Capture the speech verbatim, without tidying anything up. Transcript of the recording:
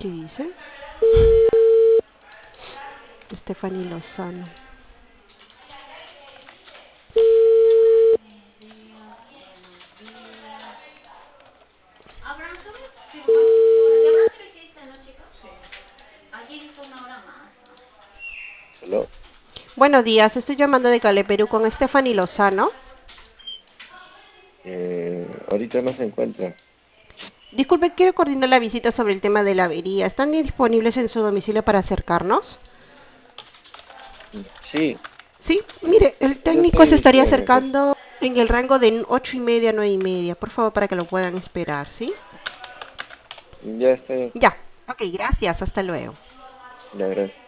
¿Qué dice? Stephanie Lozano. Abraham, ¿sabes si lo más seguro? ¿De Abraham se hiciste, no, chica? Sí. Ayer hizo una hora más. ¿Aló? Buenos días, estoy llamando de Cale, Perú con Stephanie Lozano. Eh, ahorita no se encuentra. Disculpe, quiero coordinar la visita sobre el tema de la avería. ¿Están disponibles en su domicilio para acercarnos? Sí, Sí, mire, el yo técnico estoy se estaría disponible, pues. acercando en el rango de ocho y media a nueve y media. Por favor, para que lo puedan esperar, ¿sí? Ya estoy. Ya. Ok, gracias. Hasta luego. Ya, gracias.